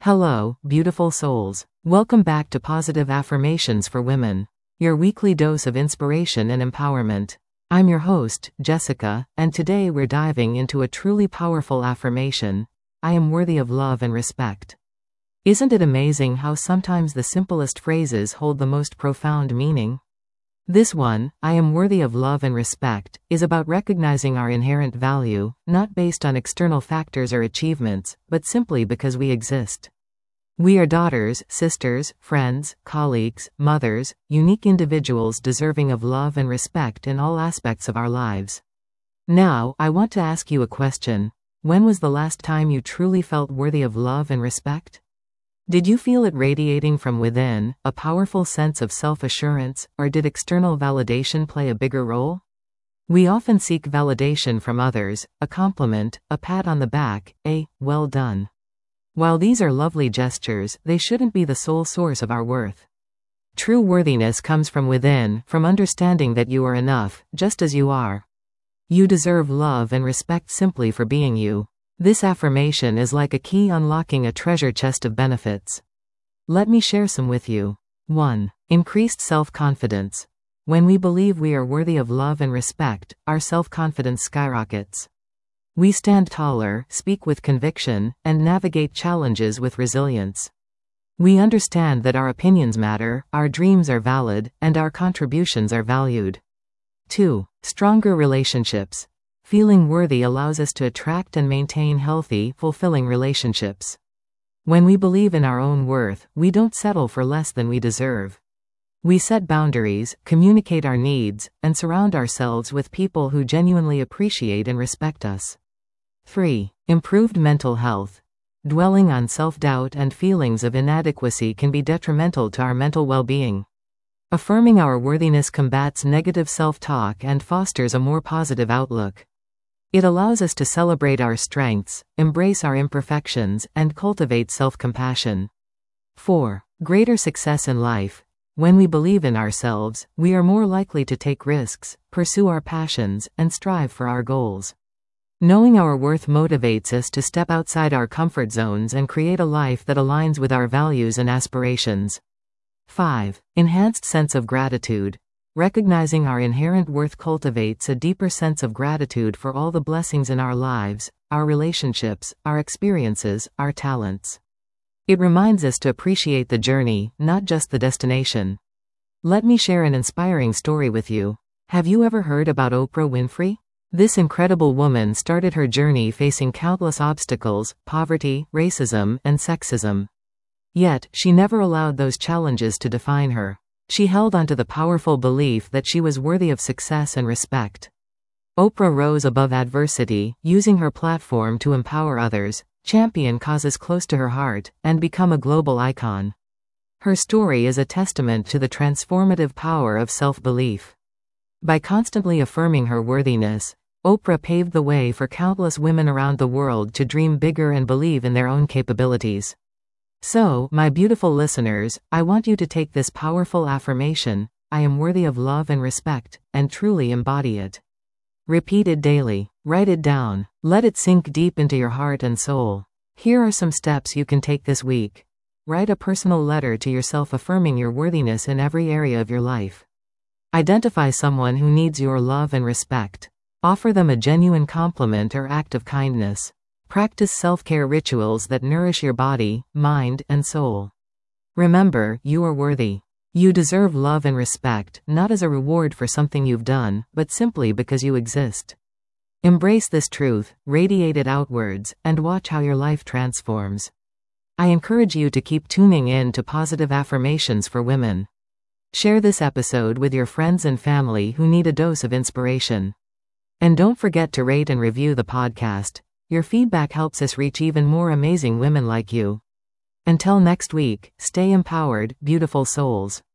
Hello, beautiful souls. Welcome back to Positive Affirmations for Women, your weekly dose of inspiration and empowerment. I'm your host, Jessica, and today we're diving into a truly powerful affirmation. I am worthy of love and respect. Isn't it amazing how sometimes the simplest phrases hold the most profound meaning? This one, I am worthy of love and respect, is about recognizing our inherent value, not based on external factors or achievements, but simply because we exist. We are daughters, sisters, friends, colleagues, mothers, unique individuals deserving of love and respect in all aspects of our lives. Now, I want to ask you a question. When was the last time you truly felt worthy of love and respect? Did you feel it radiating from within, a powerful sense of self-assurance, or did external validation play a bigger role? We often seek validation from others, a compliment, a pat on the back, a well done. While these are lovely gestures, they shouldn't be the sole source of our worth. True worthiness comes from within, from understanding that you are enough, just as you are. You deserve love and respect simply for being you. This affirmation is like a key unlocking a treasure chest of benefits. Let me share some with you. 1. Increased self-confidence. When we believe we are worthy of love and respect, our self-confidence skyrockets. We stand taller, speak with conviction, and navigate challenges with resilience. We understand that our opinions matter, our dreams are valid, and our contributions are valued. 2. Stronger relationships. Feeling worthy allows us to attract and maintain healthy, fulfilling relationships. When we believe in our own worth, we don't settle for less than we deserve. We set boundaries, communicate our needs, and surround ourselves with people who genuinely appreciate and respect us. 3. Improved mental health. Dwelling on self-doubt and feelings of inadequacy can be detrimental to our mental well-being. Affirming our worthiness combats negative self-talk and fosters a more positive outlook. It allows us to celebrate our strengths, embrace our imperfections, and cultivate self-compassion. 4. Greater success in life. When we believe in ourselves, we are more likely to take risks, pursue our passions, and strive for our goals. Knowing our worth motivates us to step outside our comfort zones and create a life that aligns with our values and aspirations. 5. Enhanced sense of gratitude. Recognizing our inherent worth cultivates a deeper sense of gratitude for all the blessings in our lives, our relationships, our experiences, our talents. It reminds us to appreciate the journey, not just the destination. Let me share an inspiring story with you. Have you ever heard about Oprah Winfrey? This incredible woman started her journey facing countless obstacles, poverty, racism, and sexism. Yet, she never allowed those challenges to define her. She held onto the powerful belief that she was worthy of success and respect. Oprah rose above adversity, using her platform to empower others, champion causes close to her heart, and become a global icon. Her story is a testament to the transformative power of self-belief. By constantly affirming her worthiness, Oprah paved the way for countless women around the world to dream bigger and believe in their own capabilities. So, my beautiful listeners, I want you to take this powerful affirmation, I am worthy of love and respect, and truly embody it. Repeat it daily. Write it down. Let it sink deep into your heart and soul. Here are some steps you can take this week. Write a personal letter to yourself affirming your worthiness in every area of your life. Identify someone who needs your love and respect. Offer them a genuine compliment or act of kindness. Practice self-care rituals that nourish your body, mind, and soul. Remember, you are worthy. You deserve love and respect, not as a reward for something you've done, but simply because you exist. Embrace this truth, radiate it outwards, and watch how your life transforms. I encourage you to keep tuning in to Positive Affirmations for Women. Share this episode with your friends and family who need a dose of inspiration. And don't forget to rate and review the podcast. Your feedback helps us reach even more amazing women like you. Until next week, stay empowered, beautiful souls.